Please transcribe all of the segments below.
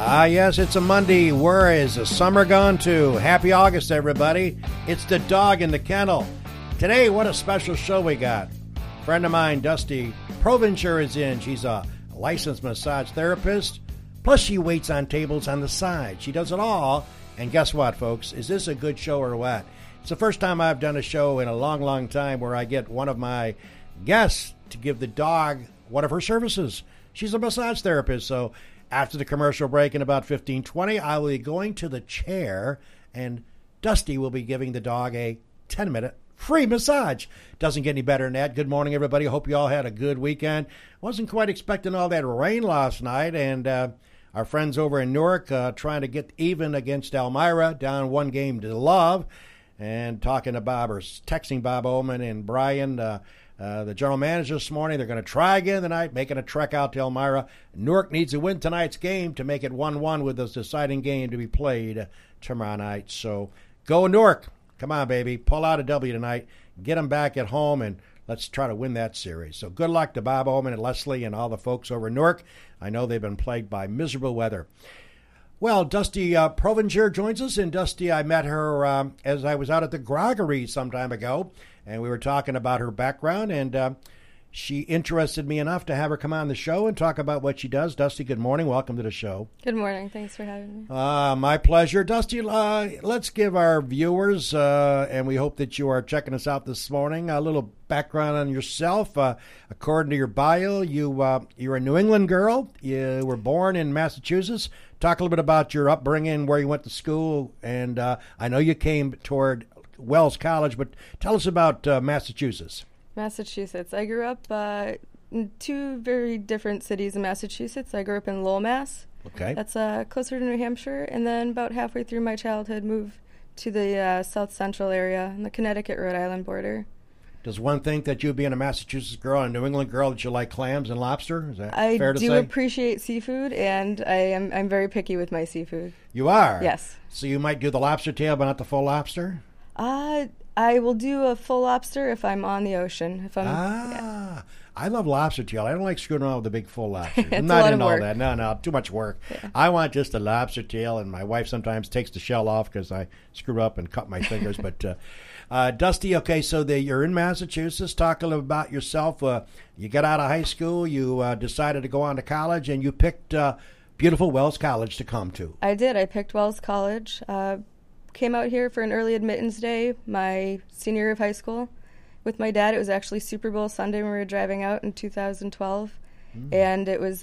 Yes, it's a Monday. Where is the summer gone to? Happy August, everybody. It's the dog in the kennel. Today, what a special show we got. A friend of mine, Dusty Provencher, is in. She's a licensed massage therapist. Plus, she waits on tables on the side. She does it all. And guess what, folks? Is this a good show or what? It's the first time I've done a show in a long, long time where I get one of my guests to give the dog one of her services. She's a massage therapist, so after the commercial break in about 15-20, I will be going to the chair, and Dusty will be giving the dog a 10-minute free massage. Doesn't get any better than that. Good morning, everybody. Hope you all had a good weekend. Wasn't quite expecting all that rain last night, and our friends over in Newark trying to get even against Elmira, down 1-0, and talking to Bob, or texting Bob Oman and Brian, the general manager this morning. They're going to try again tonight, making a trek out to Elmira. Newark needs to win tonight's game to make it 1-1 with this deciding game to be played tomorrow night. So go Newark. Come on, baby. Pull out a W tonight. Get them back at home, and let's try to win that series. So good luck to Bob Oman and Leslie and all the folks over in Newark. I know they've been plagued by miserable weather. Well, Dusty Provencher joins us, and Dusty, I met her as I was out at the Groggery some time ago, and we were talking about her background, and she interested me enough to have her come on the show and talk about what she does. Dusty, good morning. Welcome to the show. Good morning. Thanks for having me. My pleasure. Dusty, let's give our viewers, and we hope that you are checking us out this morning, a little background on yourself. According to your bio, you're a New England girl. You were born in Massachusetts. Talk a little bit about your upbringing, where you went to school, and I know you came toward Wells College, but tell us about Massachusetts. Massachusetts. I grew up in two very different cities in Massachusetts. I grew up in Lowell, Mass. Okay. That's closer to New Hampshire, and then about halfway through my childhood, moved to the south central area on the Connecticut-Rhode Island border. Does one think that you being a Massachusetts girl and a New England girl that you like clams and lobster? Is that fair to say? I do appreciate seafood, and I'm very picky with my seafood. You are? Yes. So you might do the lobster tail, but not the full lobster? I will do a full lobster if I'm on the ocean. Yeah. I love lobster tail. I don't like screwing around with the big full lobster. It's I'm not a lot in of all work. that. No, too much work. Yeah. I want just a lobster tail, and my wife sometimes takes the shell off because I screw up and cut my fingers. But Dusty, okay, so you're in Massachusetts. Talk a little about yourself. You got out of high school. You decided to go on to college, and you picked beautiful Wells College to come to. I did. I picked Wells College. Came out here for an early admittance day my senior year of high school with my dad. It was actually Super Bowl Sunday when we were driving out in 2012, and it was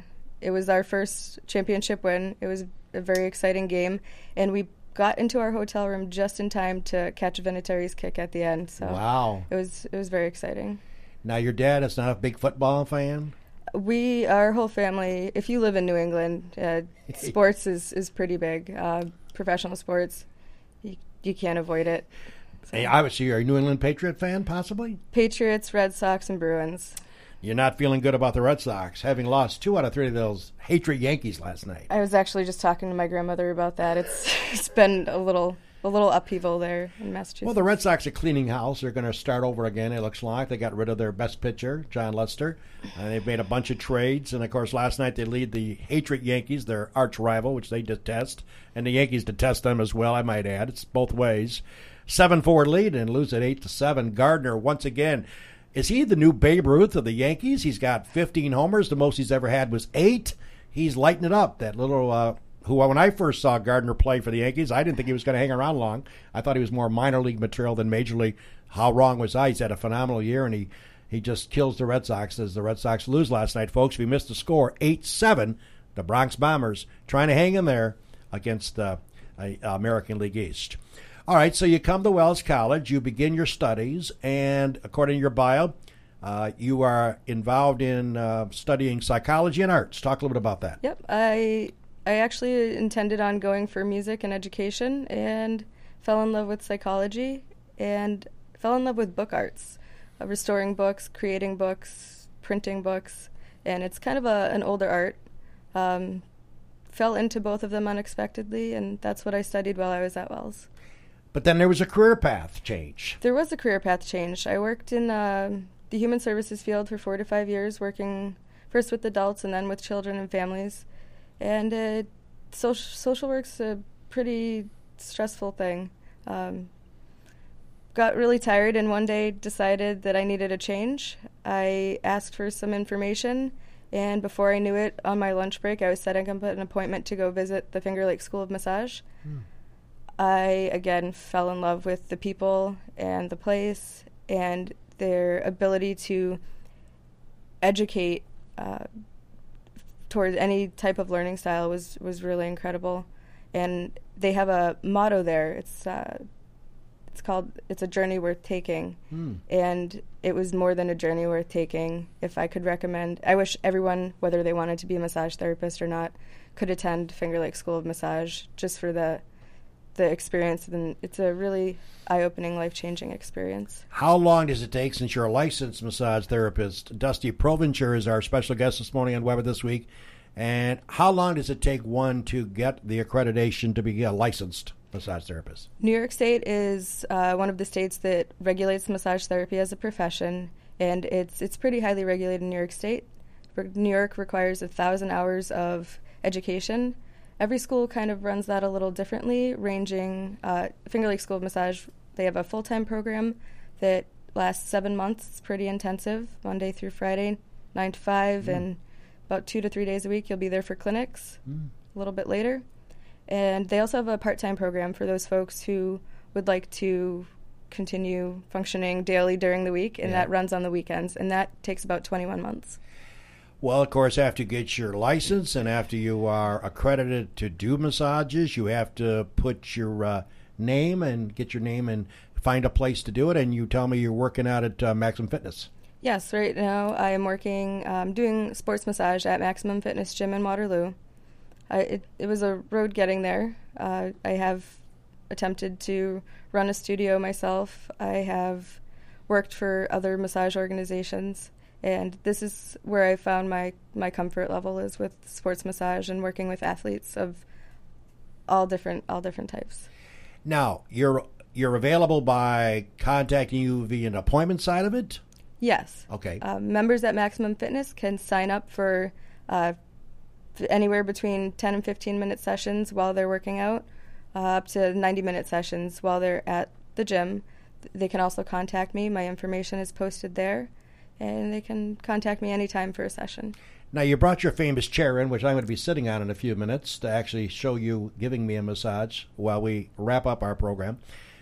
our first championship win. It was a very exciting game, and we got into our hotel room just in time to catch Vinatieri's kick at the end. So wow, it was very exciting. Now your dad is not a big football fan? Our whole family, if you live in New England, sports is pretty big. Professional sports. You can't avoid it. So. Hey, obviously, you're a New England Patriot fan, possibly? Patriots, Red Sox, and Bruins. You're not feeling good about the Red Sox, having lost 2 out of 3 of those hatred Yankees last night. I was actually just talking to my grandmother about that. It's been a little upheaval there in Massachusetts. Well, the Red Sox are cleaning house. They're going to start over again, it looks like. They got rid of their best pitcher, John Lester, and they've made a bunch of trades. And, of course, last night they lead the hatred Yankees, their arch rival, which they detest. And the Yankees detest them as well, I might add. It's both ways. 7-4 lead and lose at 8-7. Gardner, once again, is he the new Babe Ruth of the Yankees? He's got 15 homers. The most he's ever had was 8. He's lighting it up. That little when I first saw Gardner play for the Yankees, I didn't think he was going to hang around long. I thought he was more minor league material than major league. How wrong was I? He's had a phenomenal year, and he just kills the Red Sox as the Red Sox lose last night. Folks, we missed the score, 8-7. The Bronx Bombers trying to hang in there against the American League East. All right, so you come to Wells College, you begin your studies, and according to your bio, you are involved in studying psychology and arts. Talk a little bit about that. Yep, I actually intended on going for music and education and fell in love with psychology and fell in love with book arts, restoring books, creating books, printing books, and it's kind of an older art. Fell into both of them unexpectedly, and that's what I studied while I was at Wells. But then there was a career path change. There was a career path change. I worked in the human services field for 4 to 5 years, working first with adults and then with children and families. And Social work's a pretty stressful thing. Got really tired and one day decided that I needed a change. I asked for some information, and before I knew it, on my lunch break, I was setting up an appointment to go visit the Finger Lakes School of Massage. I, again, fell in love with the people and the place, and their ability to educate towards any type of learning style was really incredible. And they have a motto there. It's called "It's a journey worth taking," and it was more than a journey worth taking. If I could recommend, I wish everyone, whether they wanted to be a massage therapist or not, could attend Finger Lakes School of Massage just for the experience. And it's a really eye-opening, life-changing experience. How long does it take, since you're a licensed massage therapist? Dusty Provencher is our special guest this morning on Weber This Week. And how long does it take one to get the accreditation to be a licensed massage therapist? New York State is one of the states that regulates massage therapy as a profession, and it's pretty highly regulated in New York State. New York requires 1,000 hours of education. Every school kind of runs that a little differently, ranging Finger Lakes School of Massage, they have a full-time program that lasts 7 months. It's pretty intensive, Monday through Friday, 9 to 5, and about 2 to 3 days a week you'll be there for clinics a little bit later. And they also have a part-time program for those folks who would like to continue functioning daily during the week, and that runs on the weekends, and that takes about 21 months. Well, of course, after you get your license and after you are accredited to do massages, you have to put your name and get your name and find a place to do it. And you tell me you're working out at Maximum Fitness. Yes, right now I am working, doing sports massage at Maximum Fitness Gym in Waterloo. It was a road getting there. I have attempted to run a studio myself. I have worked for other massage organizations. And this is where I found my comfort level, is with sports massage and working with athletes of all different types. Now, you're available by contacting you via an appointment side of it? Yes. Okay. Members at Maximum Fitness can sign up for anywhere between 10 and 15-minute sessions while they're working out, up to 90-minute sessions while they're at the gym. They can also contact me. My information is posted there. And they can contact me anytime for a session. Now, you brought your famous chair in, which I'm going to be sitting on in a few minutes, to actually show you giving me a massage while we wrap up our program.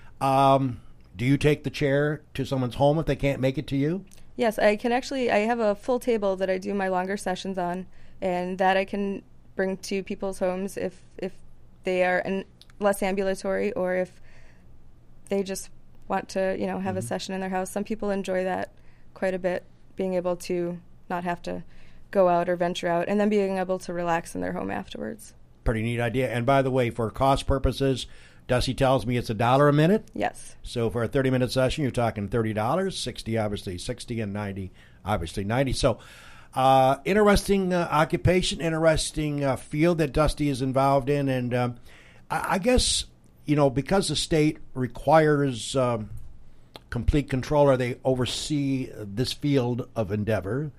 Do you take the chair to someone's home if they can't make it to you? Yes, I can actually. I have a full table that I do my longer sessions on, and that I can bring to people's homes if they are less ambulatory, or if they just want to, have a session in their house. Some people enjoy that quite a bit, being able to not have to go out or venture out, and then being able to relax in their home afterwards. Pretty neat idea. And by the way, for cost purposes, Dusty tells me it's $1 a minute. Yes. So for a 30-minute session, you're talking $30, 60 obviously 60, and 90 obviously 90. So interesting occupation, interesting field that Dusty is involved in. And I guess, because the state requires complete control, or they oversee this field of endeavor,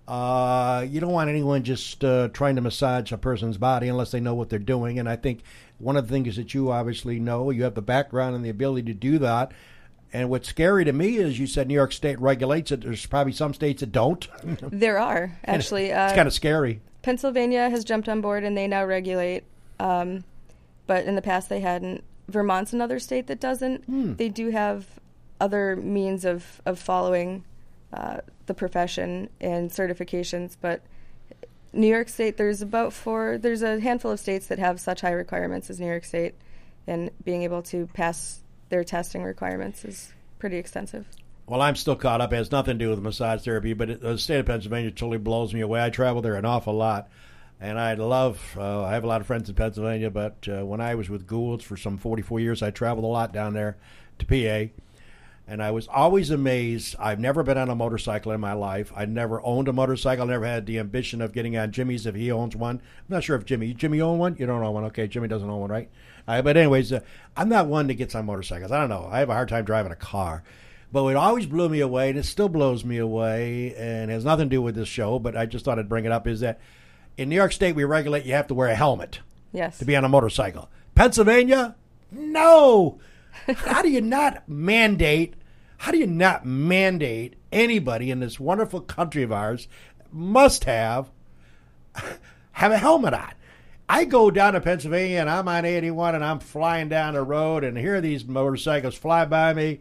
you don't want anyone just trying to massage a person's body unless they know what they're doing. And I think one of the things that you obviously know, you have the background and the ability to do that. And what's scary to me is you said New York State regulates it. There's probably some states that don't. There are, actually. It's kind of scary. Pennsylvania has jumped on board and they now regulate, but in the past they hadn't. Vermont's another state that doesn't. They do have other means of following the profession and certifications, but New York State, there's a handful of states that have such high requirements as New York State, and being able to pass their testing requirements is pretty extensive. Well, I'm still caught up. It has nothing to do with massage therapy, but the state of Pennsylvania totally blows me away. I travel there an awful lot, and I have a lot of friends in Pennsylvania, but when I was with Gould's for some 44 years, I traveled a lot down there to PA. And I was always amazed. I've never been on a motorcycle in my life. I never owned a motorcycle. I never had the ambition of getting on Jimmy's if he owns one. I'm not sure if Jimmy own one? You don't own one. Okay, Jimmy doesn't own one, right? But anyways, I'm not one that gets on motorcycles. I don't know. I have a hard time driving a car. But it always blew me away, and it still blows me away, and has nothing to do with this show, but I just thought I'd bring it up, is that in New York State we regulate you have to wear a helmet. Yes. to be on a motorcycle. Pennsylvania, no. How do you not mandate anybody in this wonderful country of ours must have a helmet on? I go down to Pennsylvania and I'm on 81 and I'm flying down the road and here these motorcycles fly by me,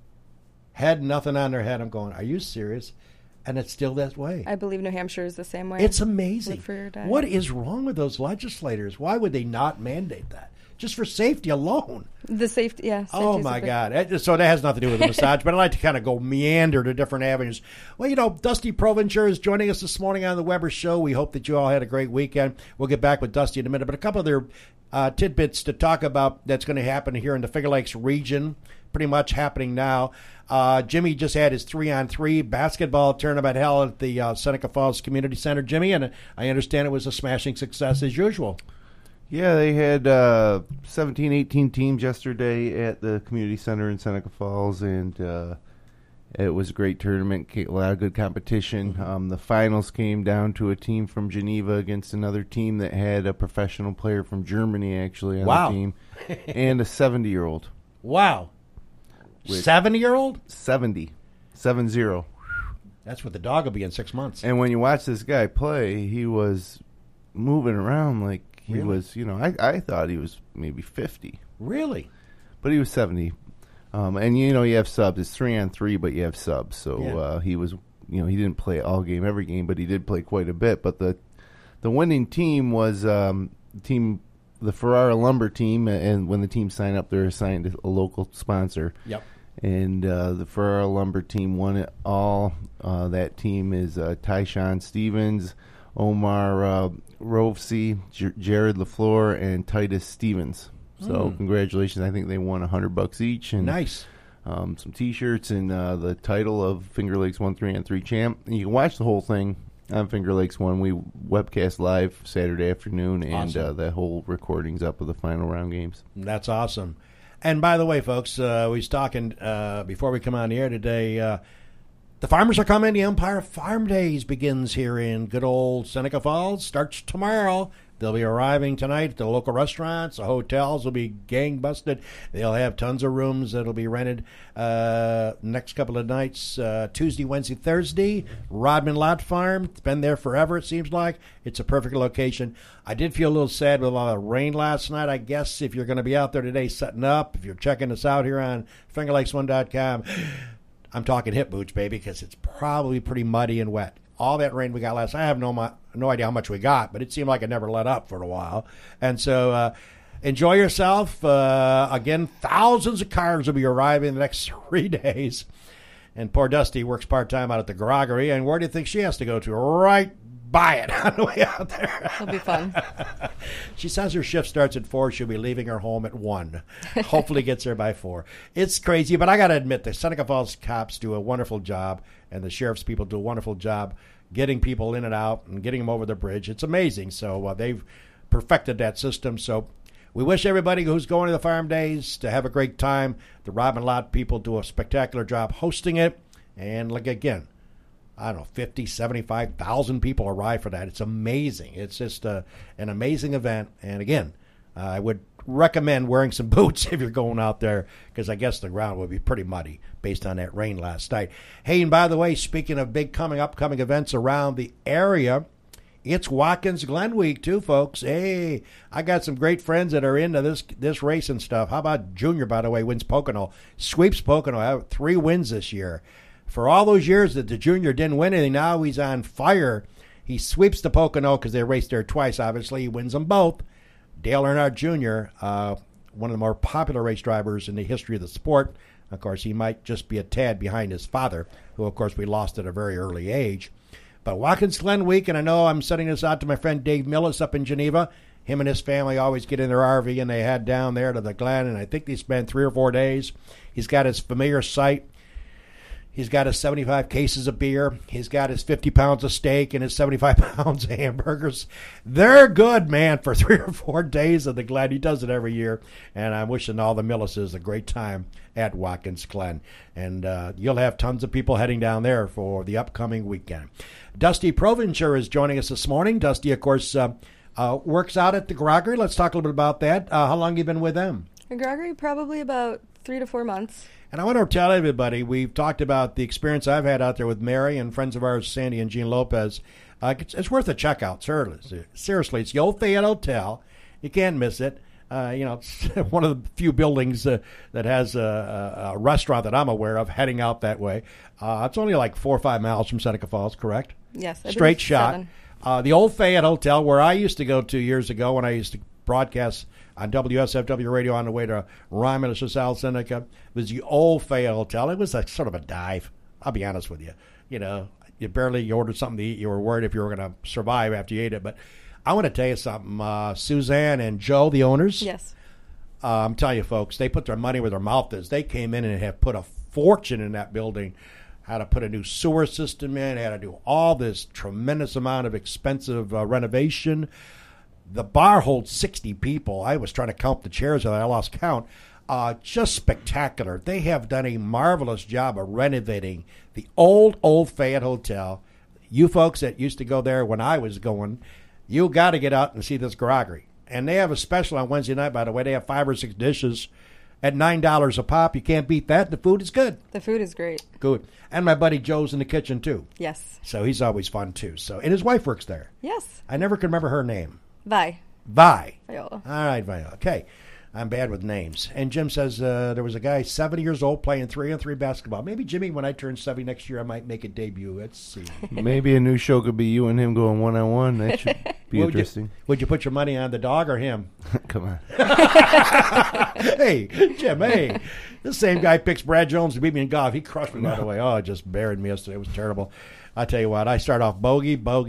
had nothing on their head. I'm going, are you serious? And it's still that way. I believe New Hampshire is the same way. It's amazing. Live free or die. What is wrong with those legislators? Why would they not mandate that? Just for safety alone. The safety, yeah. Oh, my God. So that has nothing to do with the massage, but I like to kind of go meander to different avenues. Well, Dusty Provencher is joining us this morning on the Weber Show. We hope that you all had a great weekend. We'll get back with Dusty in a minute, but a couple of other tidbits to talk about that's going to happen here in the Finger Lakes region, pretty much happening now. Jimmy just had his 3-on-3 basketball tournament held at the Seneca Falls Community Center. Jimmy, and I understand it was a smashing success as usual. Yeah, they had 17, 18 teams yesterday at the community center in Seneca Falls, and it was a great tournament, a lot of good competition. The finals came down to a team from Geneva against another team that had a professional player from Germany actually on the team, and a 70-year-old. Wow. 70-year-old? 70. That's what the dog will be in 6 months. And when you watch this guy play, he was moving around like he was, I thought he was maybe 50. Really? But he was 70. And, you have subs. It's 3-on-3, but you have subs. So he was, he didn't play all game, every game, but he did play quite a bit. But the winning team was the Ferrara Lumber team. And when the team signed up, they're assigned a local sponsor. Yep. And the Ferrara Lumber team won it all. That team is Tyshawn Stevens, Omar Rovesi, Jared LaFleur, and Titus Stevens. So congratulations. I think they won $100 each. And nice. Some T-shirts and the title of Finger Lakes 1 3-on-3 champ. And you can watch the whole thing on Finger Lakes 1. We webcast live Saturday afternoon, and awesome. The whole recording's up of the final round games. That's awesome. And by the way, folks, we was talking before we come on the air today, the farmers are coming. The Empire Farm Days begins here in good old Seneca Falls. Starts tomorrow. They'll be arriving tonight at the local restaurants. The hotels will be gang-busted. They'll have tons of rooms that'll be rented next couple of nights, Tuesday, Wednesday, Thursday. Rodman Lot Farm. It's been there forever, it seems like. It's a perfect location. I did feel a little sad with a lot of rain last night. I guess if you're going to be out there today setting up, if you're checking us out here on fingerlakes1.com, I'm talking hip boots, baby, because it's probably pretty muddy and wet. All that rain we got last night, I have no idea how much we got, but it seemed like it never let up for a while. And so enjoy yourself. Again, thousands of cars will be arriving in the next 3 days. And poor Dusty works part-time out at the Groggery. And where do you think she has to go to? Right by it on the way out there. It'll be fun. She says her shift starts at 4. She'll be leaving her home at 1. Hopefully gets there by 4. It's crazy, but I got to admit, the Seneca Falls cops do a wonderful job, and the sheriff's people do a wonderful job getting people in and out and getting them over the bridge. It's amazing. So they've perfected that system. So we wish everybody who's going to the farm days to have a great time. The Rodman Lot people do a spectacular job hosting it. And like again, I don't know, 50, 75,000 people arrive for that. It's amazing. It's just an amazing event. And again, I would recommend wearing some boots if you're going out there, because I guess the ground would be pretty muddy based on that rain last night. Hey, and by the way, speaking of big upcoming events around the area, it's Watkins Glen week too, folks. Hey, I got some great friends that are into this race and stuff. How about Junior, by the way, wins Pocono, sweeps Pocono, have 3 wins this year. For all those years that the Junior didn't win anything, now he's on fire. He sweeps the Pocono because they raced there twice, obviously. He wins them both. Dale Earnhardt Jr., one of the more popular race drivers in the history of the sport. Of course, he might just be a tad behind his father, who, of course, we lost at a very early age. But Watkins Glen week, and I know I'm sending this out to my friend Dave Millis up in Geneva. Him and his family always get in their RV, and they head down there to the Glen, and I think they spend 3 or 4 days. He's got his familiar site. He's got his 75 cases of beer. He's got his 50 pounds of steak and his 75 pounds of hamburgers. They're good, man, for 3 or 4 days of the Glen. He does it every year. And I'm wishing all the Millises a great time at Watkins Glen. And you'll have tons of people heading down there for the upcoming weekend. Dusty Provencher is joining us this morning. Dusty, of course, works out at the Groggery. Let's talk a little bit about that. How long have you been with them? The Groggery, probably about 3 to 4 months. And I want to tell everybody, we've talked about the experience I've had out there with Mary and friends of ours, Sandy and Gene Lopez. It's worth a check out, seriously. It's the Old Fayette Hotel. You can't miss it. It's one of the few buildings that has a restaurant that I'm aware of heading out that way. It's only like 4 or 5 miles from Seneca Falls, correct? Yes. Straight shot. 7. The Old Fayette Hotel, where I used to go to years ago when I used to broadcast on WSFW radio on the way to Romulus or South Seneca, was the Old Fayette Hotel. It was a sort of a dive. I'll be honest with you. You ordered something to eat. You were worried if you were going to survive after you ate it. But I want to tell you something. Suzanne and Joe, the owners. Yes. I'm telling you, folks, they put their money where their mouth is. They came in and have put a fortune in that building. Had to put a new sewer system in. Had to do all this tremendous amount of expensive renovation. The bar holds 60 people. I was trying to count the chairs and I lost count. Just spectacular. They have done a marvelous job of renovating the old Fayette Hotel. You folks that used to go there when I was going, you got to get out and see this Groggery. And they have a special on Wednesday night, by the way. They have 5 or 6 dishes at $9 a pop. You can't beat that. The food is good. The food is great. Good. And my buddy Joe's in the kitchen, too. Yes. So he's always fun, too. And his wife works there. Yes. I never could remember her name. Vi. Viola. All right, Viola. Okay. I'm bad with names. And Jim says there was a guy 70 years old playing 3-on-3 basketball. Maybe, Jimmy, when I turn 70 next year, I might make a debut. Let's see. Maybe a new show could be you and him going one-on-one. That should be interesting. Would you put your money on the dog or him? Come on. Hey, Jim, hey. This same guy picks Brad Jones to beat me in golf. He crushed me, by the way. Oh, just buried me yesterday. It was terrible. I tell you what, I start off bogey, double.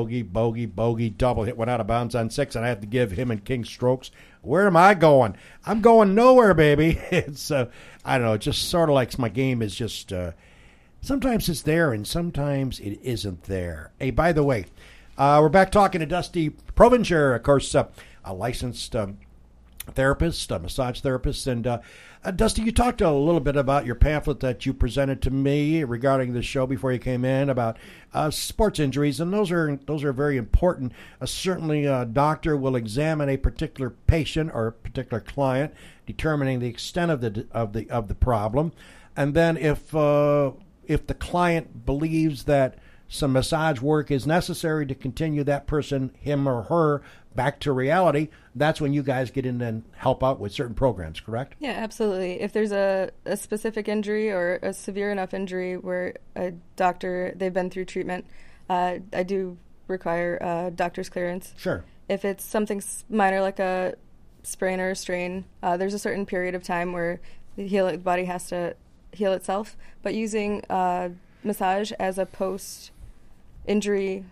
Hit one out of bounds on 6, and I have to give him and King strokes. Where am I going? I'm going nowhere, baby. It's, I don't know, just sort of like my game is just, sometimes it's there and sometimes it isn't there. Hey, by the way, we're back talking to Dusty Provencher, of course, a licensed therapist, a massage therapist. And Dusty, you talked a little bit about your pamphlet that you presented to me regarding the show before you came in about sports injuries, and those are very important. Certainly, a doctor will examine a particular patient or a particular client, determining the extent of the problem, and then if the client believes that some massage work is necessary to continue that person, him or her, back to reality, that's when you guys get in and help out with certain programs, correct? Yeah, absolutely. If there's a specific injury or a severe enough injury where a doctor, they've been through treatment, I do require a doctor's clearance. Sure. If it's something minor like a sprain or a strain, there's a certain period of time where the body has to heal itself, but using massage as a post-injury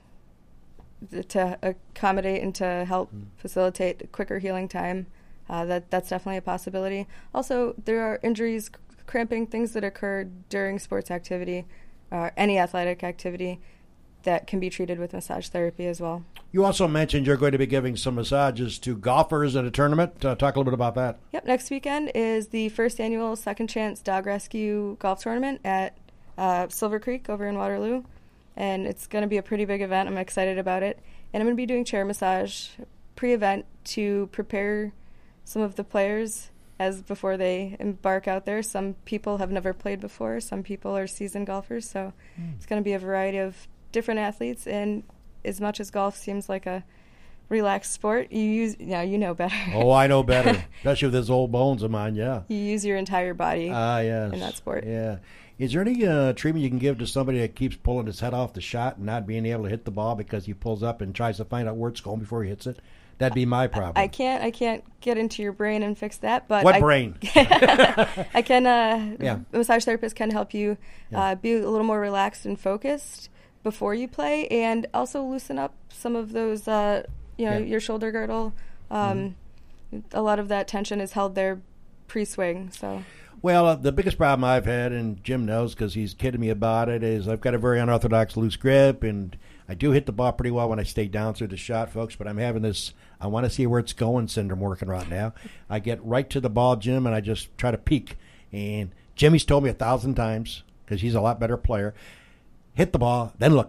to accommodate and to help facilitate quicker healing time, that's definitely a possibility. Also, there are injuries, cramping, things that occur during sports activity, any athletic activity, that can be treated with massage therapy as well. You also mentioned you're going to be giving some massages to golfers at a tournament. Talk a little bit about that. Yep, next weekend is the first annual Second Chance Dog Rescue Golf Tournament at Silver Creek over in Waterloo. And it's going to be a pretty big event. I'm excited about it. And I'm going to be doing chair massage pre-event to prepare some of the players as before they embark out there. Some people have never played before. Some people are seasoned golfers. So it's going to be a variety of different athletes. And as much as golf seems like a relaxed sport, you know better. Oh, I know better, especially with those old bones of mine, yeah. You use your entire body yes. in that sport. Yeah. Is there any treatment you can give to somebody that keeps pulling his head off the shot and not being able to hit the ball because he pulls up and tries to find out where it's going before he hits it? That'd be my problem. I can't get into your brain and fix that. But what brain? I can. A massage therapist can help you be a little more relaxed and focused before you play, and also loosen up some of those. Your shoulder girdle. A lot of that tension is held there pre-swing. So. Well, the biggest problem I've had, and Jim knows because he's kidding me about it, is I've got a very unorthodox loose grip, and I do hit the ball pretty well when I stay down through the shot, folks, but I'm having this I want to see where it's going syndrome working right now. I get right to the ball, Jim, and I just try to peek. And Jimmy's told me 1,000 times, because he's a lot better player, hit the ball, then look up.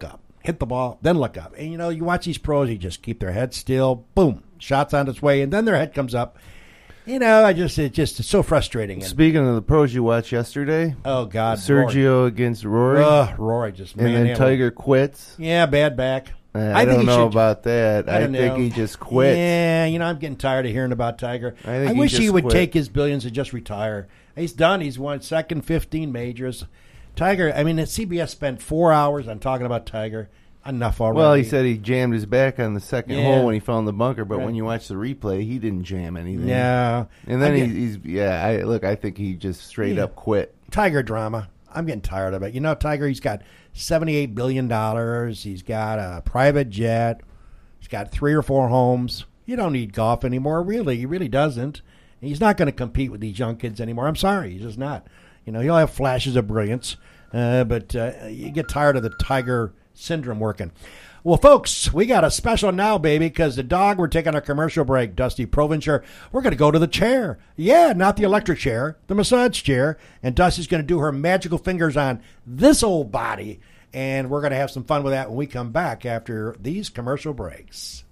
hit the ball, then look up. And, you watch these pros, you just keep their head still, boom, shot's on its way, and then their head cojust it's so frustrating. Speaking of the pros you watched yesterday, oh, God. Sergio Rory. Against Rory. Rory just And then Tiger quits. Yeah, bad back. I don't know about that. I think he just quit. Yeah, I'm getting tired of hearing about Tiger. I wish he would take his billions and just retire. He's done. He's won second 15 majors. Tiger, CBS spent 4 hours on talking about Tiger. Enough already. Well, he said he jammed his back on the second hole when he found the bunker, but Right. when you watch the replay, he didn't jam anything. Yeah. And then I think he just straight up quit. Tiger drama. I'm getting tired of it. Tiger, he's got $78 billion. He's got a private jet. He's got 3 or 4 homes. You don't need golf anymore, really. He really doesn't. And he's not going to compete with these young kids anymore. I'm sorry. He's just not. He'll have flashes of brilliance, but you get tired of the Tiger syndrome working. Well, folks, we got a special now, baby, because the dog, we're taking a commercial break. Dusty Provencher, we're going to go to the chair. Yeah, not the electric chair, the massage chair. And Dusty's going to do her magical fingers on this old body. And we're going to have some fun with that when we come back after these commercial breaks.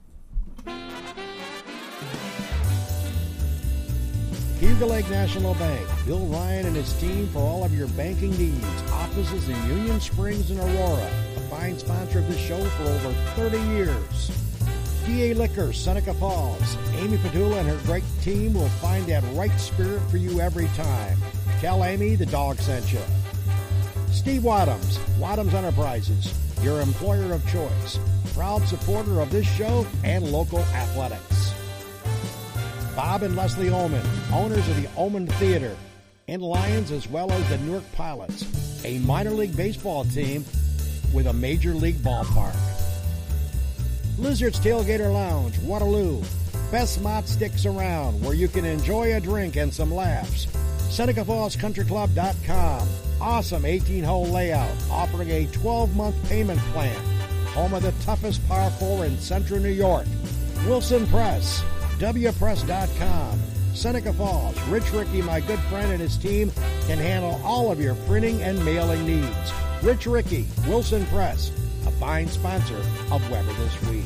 Hugo Lake National Bank. Bill Ryan and his team for all of your banking needs. Offices in Union Springs and Aurora. A fine sponsor of this show for over 30 years. DA Liquor, Seneca Falls. Amy Padula and her great team will find that right spirit for you every time. Tell Amy the dog sent you. Steve Wadhams, Wadhams Enterprises, your employer of choice. Proud supporter of this show and local athletics. Bob and Leslie Oman, owners of the Oman Theater in Lyons, as well as the Newark Pilots, a minor league baseball team with a major league ballpark. Lizard's Tailgater Lounge, Waterloo, best mott sticks around, where you can enjoy a drink and some laughs. SenecaFallsCountryClub.com, awesome 18-hole layout, offering a 12-month payment plan. Home of the toughest par 4 in central New York. Wilson Press, WPress.com. Seneca Falls. Rich Ricky, my good friend, and his team can handle all of your printing and mailing needs. Rich Ricky, Wilson Press, a fine sponsor of Weber This Week.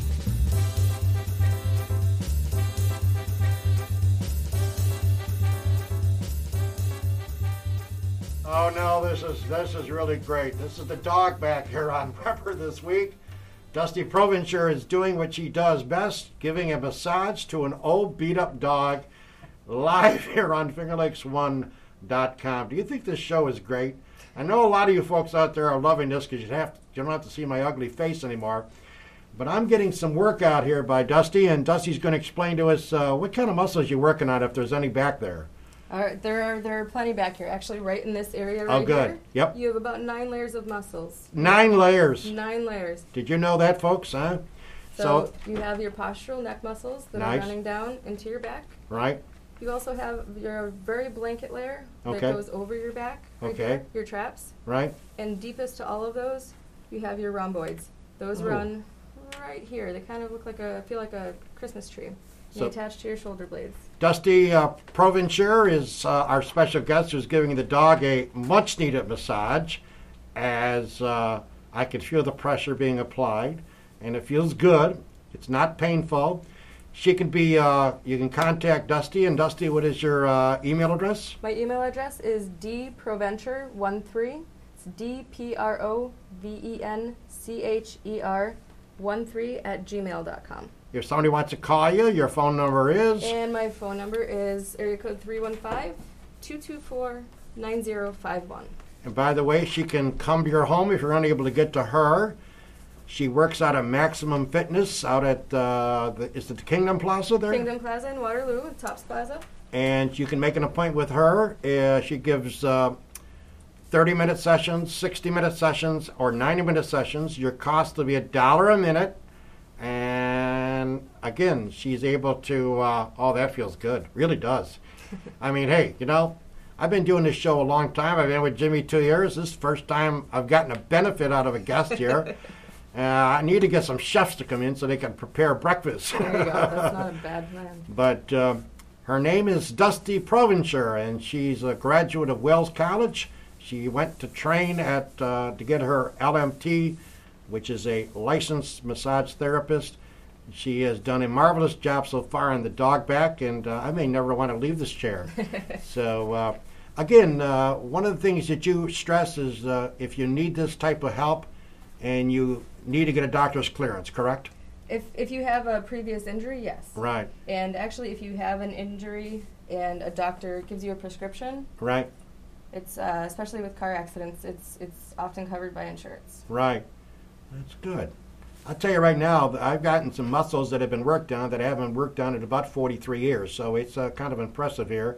Oh no, this is really great. This is the dog back here on Weber This Week. Dusty Provencher is doing what she does best, giving a massage to an old beat-up dog, live here on FingerLakes1.com. Do you think this show is great? I know a lot of you folks out there are loving this because you don't have to see my ugly face anymore. But I'm getting some workout here by Dusty, and Dusty's going to explain to us what kind of muscles you're working on, if there's any back there. All right, there are plenty back here. Actually, right in this area right Oh, good. here. Yep. You have about 9 layers of muscles. 9 layers. 9 layers. Did you know that, folks? Huh? So you have your postural neck muscles that Nice. are running down into your back. Right. You also have your very blanket layer that Okay. goes over your back. Right Okay. there, your traps. Right. And deepest to all of those, you have your rhomboids. Those Oh. run right here. They kind of look like feel like a Christmas tree. So- They attach to your shoulder blades. Dusty Provencher is our special guest who's giving the dog a much-needed massage, as I could feel the pressure being applied, and it feels good. It's not painful. She can be, you can contact Dusty, and Dusty, what is your email address? My email address is dprovencher13. It's DPROVENCHER13 If somebody wants to call you, your phone number is? And my phone number is area code 315-224-9051. And by the way, she can come to your home if you're unable to get to her. She works out of Maximum Fitness out at, is it the Kingdom Plaza there? Kingdom Plaza in Waterloo, Tops Plaza. And you can make an appointment with her. She gives 30-minute sessions, 60-minute sessions, or 90-minute sessions. Your cost will be $1 a minute. And again, she's able to, oh, that feels good. Really does. I mean, hey, I've been doing this show a long time. I've been with Jimmy 2 years. This is the first time I've gotten a benefit out of a guest here. I need to get some chefs to come in so they can prepare breakfast. There you go. That's not a bad plan. But her name is Dusty Provencher, and she's a graduate of Wells College. She went to train at to get her LMT which is a licensed massage therapist. She has done a marvelous job so far on the dog back, and I may never want to leave this chair. So, again, one of the things that you stress is if you need this type of help and you need to get a doctor's clearance, correct? If you have a previous injury, yes. Right. And actually, if you have an injury and a doctor gives you a prescription, right, it's especially with car accidents, it's often covered by insurance. Right. That's good. I'll tell you right now, I've gotten some muscles that have been worked on that I haven't worked on in about 43 years, so it's kind of impressive here.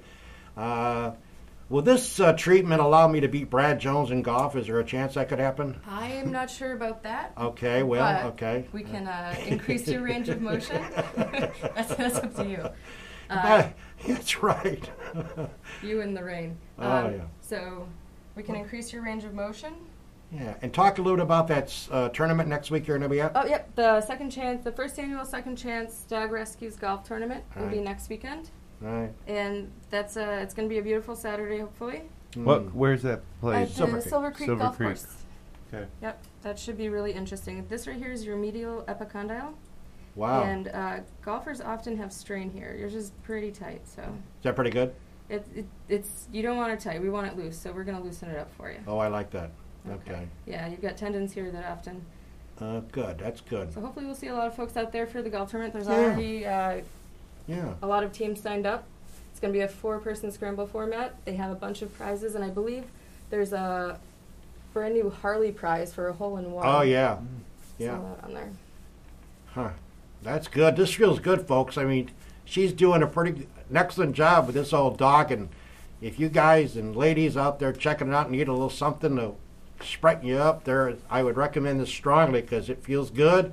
Will this treatment allow me to beat Brad Jones in golf? Is there a chance that could happen? I am not sure about that. Okay, well, but okay. We can increase your range of motion. That's up to you. That's right. You in the rain. Oh, yeah. So we can increase your range of motion. Yeah, and talk a little bit about that tournament next week you're going to be at. Oh, yep. The first annual Second Chance Dog Rescues Golf Tournament will be next weekend. Right. And that's it's going to be a beautiful Saturday, hopefully. Where's that place? At the Silver Creek Golf Creek. Course. Okay. Yep, that should be really interesting. This right here is your medial epicondyle. Wow. And golfers often have strain here. Yours is pretty tight, so. Is that pretty good? It's you don't want it tight. We want it loose, so we're going to loosen it up for you. Oh, I like that. Okay. Yeah, you've got tendons here that often. Good. That's good. So hopefully we'll see a lot of folks out there for the golf tournament. There's already a lot of teams signed up. It's going to be a 4-person scramble format. They have a bunch of prizes, and I believe there's a brand new Harley prize for a hole-in-one. Oh, yeah. Yeah. Saw that on there. Huh. That's good. This feels good, folks. I mean, she's doing an excellent job with this old dog, and if you guys and ladies out there checking it out and need a little something to spriten you up there, I would recommend this strongly because it feels good.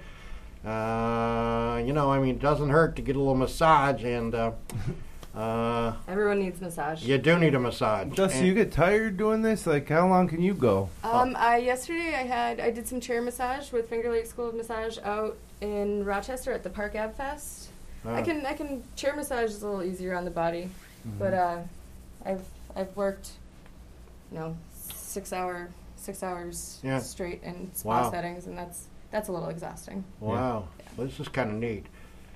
It doesn't hurt to get a little massage, and everyone needs massage. you do need a massage. Dusty, you get tired doing this? Like, how long can you go? Yesterday I did some chair massage with Finger Lakes School of Massage out in Rochester at the Park Ave Fest. I can chair massage is a little easier on the body, but I've worked 6 hours straight in spa settings, and that's a little exhausting. Wow. Well, this is kind of neat.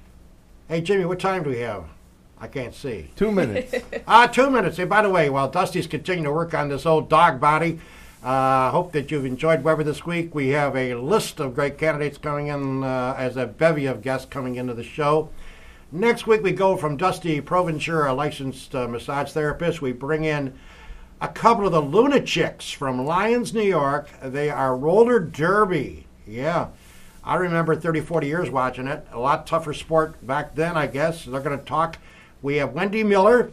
Hey, Jimmy, what time do we have? I can't see. 2 minutes. 2 minutes. Hey, by the way, while Dusty's continuing to work on this old dog body, hope that you've enjoyed Weber this week. We have a list of great candidates coming in as a bevy of guests coming into the show. Next week, we go from Dusty Provencher, a licensed massage therapist. We bring in a couple of the Lunachicks from Lyons, New York. They are roller derby. Yeah. I remember 30, 40 years watching it. A lot tougher sport back then, I guess. They're going to talk. We have Wendy Miller.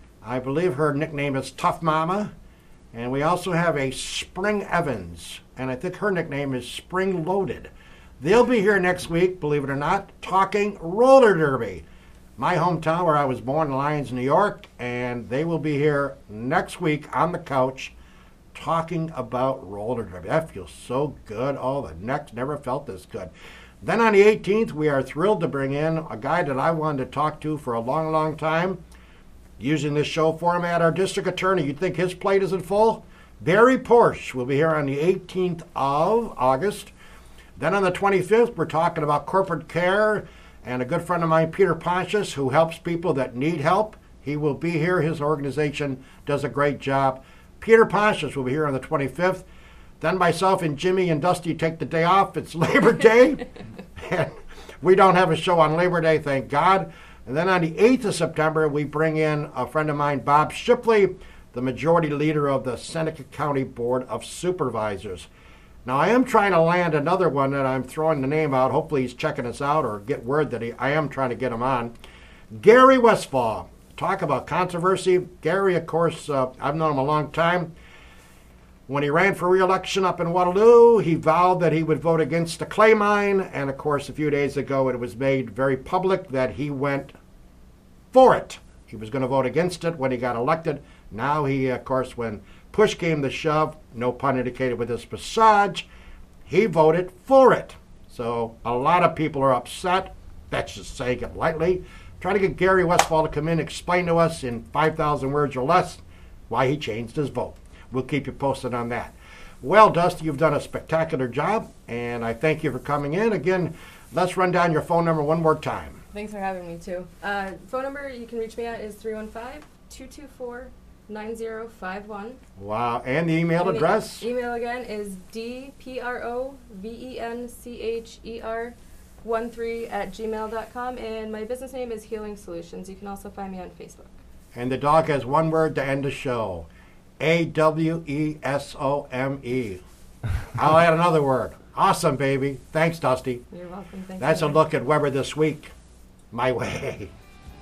I believe her nickname is Tough Mama. And we also have a Spring Evans. And I think her nickname is Spring Loaded. They'll be here next week, believe it or not, talking roller derby. My hometown where I was born, Lyons, New York. And they will be here next week on the couch talking about roller derby. That feels so good. Oh, the neck never felt this good. Then on the 18th, we are thrilled to bring in a guy that I wanted to talk to for a long, long time. Using this show format, our district attorney, you'd think his plate isn't full? Barry Porsche will be here on the 18th of August. Then on the 25th, we're talking about corporate care and a good friend of mine, Peter Pontius, who helps people that need help. He will be here. His organization does a great job. Peter Pontius will be here on the 25th. Then myself and Jimmy and Dusty take the day off. It's Labor Day. And we don't have a show on Labor Day, thank God. And then on the 8th of September, we bring in a friend of mine, Bob Shipley, the majority leader of the Seneca County Board of Supervisors. Now, I am trying to land another one that I'm throwing the name out. Hopefully he's checking us out or get word that I am trying to get him on. Gary Westfall. Talk about controversy. Gary, of course, I've known him a long time. When he ran for re-election up in Waterloo, he vowed that he would vote against the clay mine. And, of course, a few days ago, it was made very public that he went for it. He was going to vote against it when he got elected. Now he, of course, when push came to shove, no pun indicated with this massage, he voted for it. So a lot of people are upset. That's just saying it lightly. Trying to get Gary Westfall to come in and explain to us in 5,000 words or less why he changed his vote. We'll keep you posted on that. Well, Dusty, you've done a spectacular job, and I thank you for coming in. Again, let's run down your phone number one more time. Thanks for having me, too. Phone number you can reach me at is 315-224-9051. Wow, and the email address? Email again is dprovencher13@gmail.com, and my business name is Healing Solutions. You can also find me on Facebook. And the dog has one word to end the show. AWESOME. I'll add another word. Awesome, baby. Thanks, Dusty. You're welcome. Thanks. That's a look at Weber this week. My way.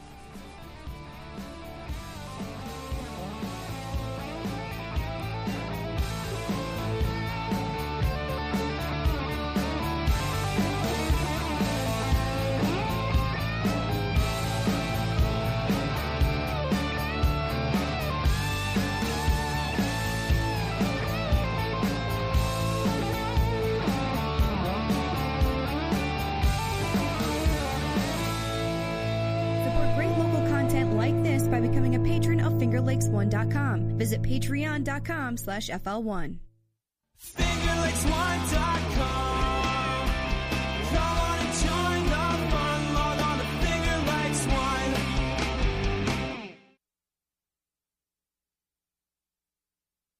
By becoming a patron of FingerLakes1.com. Visit patreon.com/FL1. FingerLakes1.com